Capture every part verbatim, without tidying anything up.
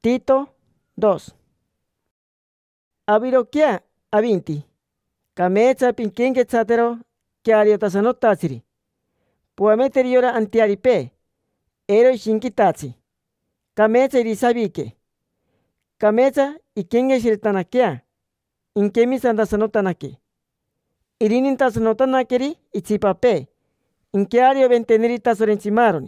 Tito dos. Avirokia avinti. Kamecha pinkinge chatero kiariotasano tatsiri. Puameteriora antiaripe. Ero shinkitatsi. Kamecha irisabike. Kamecha ikinge shiritanakia. Inkemi sandasano tanake. Irinintasano tanakeri ichipape. Inkiario ventenirita sorenchimaroni.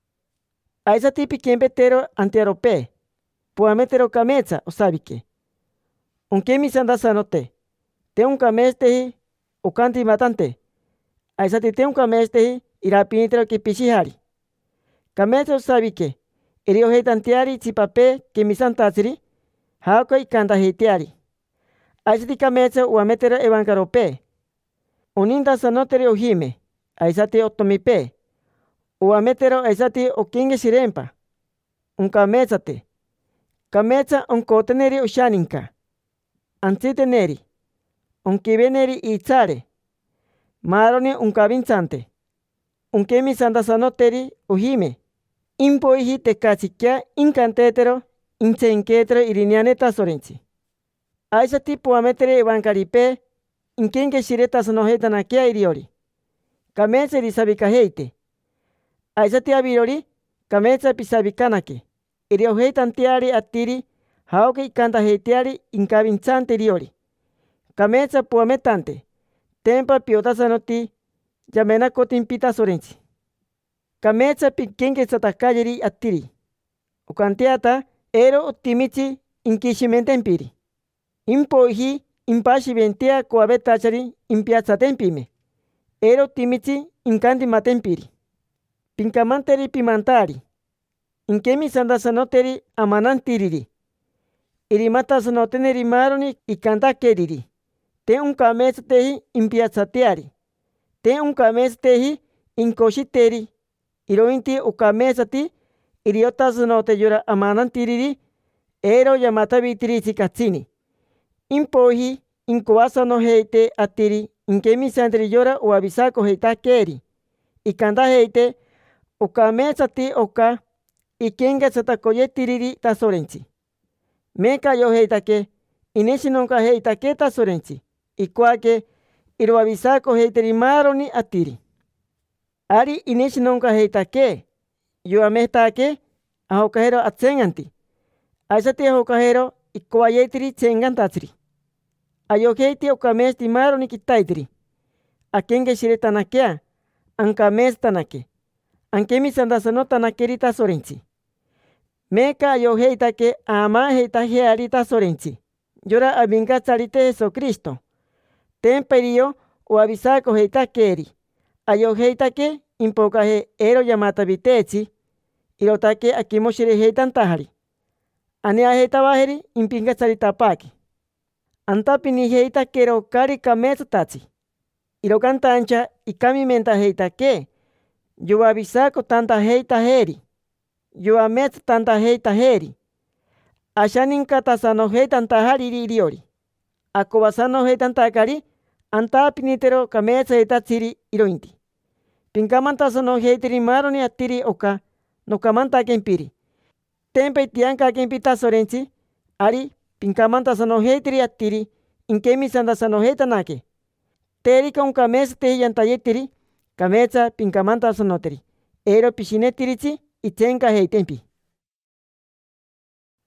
Aisa tipi kiempetero antiarope. Puametero kamecha osabike. Unkemi sandasanote. Te un kamestehi ukanti matante. Aisa ti te un kamestehi irapinitero kipishihari. Kamecha osabike. Irio heitantiari chipape kemisantatsiri. Hauko ikanta heitiari. Aisa ti kamecha uametero evankarope. Uninta sanoteri ohime. Aisa ti otomipe. Uametero aisa ti okinge shirempa. Unkamecha te. Kamecha onkoteneri ushaninka. Antiteneri. Unkiveneri itzare. Maroni unkavinchante. Unkemi sandasanoteri uhime. Impoihi tekachikia incantetero inchenketero irinianeta sorenchi. Aisa ti puameteri evankaripe. Inkenge shireta sanohetanakia iriori. Kamecha irisabikaheite. Aisa ti avirori. Kamecha pisabikanake. Irioheitantiari atiri. Hauke ikanta heitiari inkavinchante iriori. Kamecha puametante. Tempa piotasanoti. Yamena kotimpita sorenchi. Kamecha pinkinge satakayeri atiri. Ukantiata ero otimichi inkishimentempiri. Impoihi impashiventia coabetachari impiatzatempime. Ero timichi inkanti matempiri. Pinkamanteri pimantari. Inkemi sandasanoteri amanantiriri. Irimatasanoteneri maroni ikantakeriri. Te un kamechatehi impiatzateari. Te un kamechatehi inkoshiteri. Irointi ukamechati iriotasanote yora amanantiriri. Ero yamatavitiri katsini. Impohi inkoasano heite atiri. Inkemi santeri yora uabisako heitakeri. Ikanta heite ukamechati oka. Ikenga satakoyetiriri tasorenchi. Meka yo heitake. Ineshinonka heitake tasorenchi. Ikuake iruabisako heiteri maroni atiri. Ari ineshinonka heitake. Yo ametake ahokahero atsenganti. Aisati ahokahero ikuayetiri tsengantatsiri. Ayokeiti okamesti maroni kitaitiri. Akenge shiretanakea. Ankamestanake. Ankemi sandasanotanakerita tasorenchi. Meka yo heitake ama heitajeari tasorenchi. Yora abinkacharite Jesucristo. Temperio o avisako heitakeri. Ayo heitake impokaje ero yamata vitechi. Irotake akimoshire heitantahari. Ane aheitawaheri impinkacharita paki. Antapini heitakero kari kametsatachi. Irokantancha ikamimenta heitake. Yo avisako tanta heitajeri. Yo ametz tanta heitajeri. Ashaninka tasano heitantahari iriori. Akobasano heitantakari. Antapinitero kamecha heitatsiri irointi. Pinkamantasano heitiri maroni atiri oka. Nokamantakempiri. Tempe tiankakempita sorenchi. Ari pinkamantasano heitiri atiri. Inkemi sandasano heitanake. Terika un kamecha tehiyantayetiri. Kamecha pinkamantasanoteri. Ero pishinetirichi itzenka heitempi.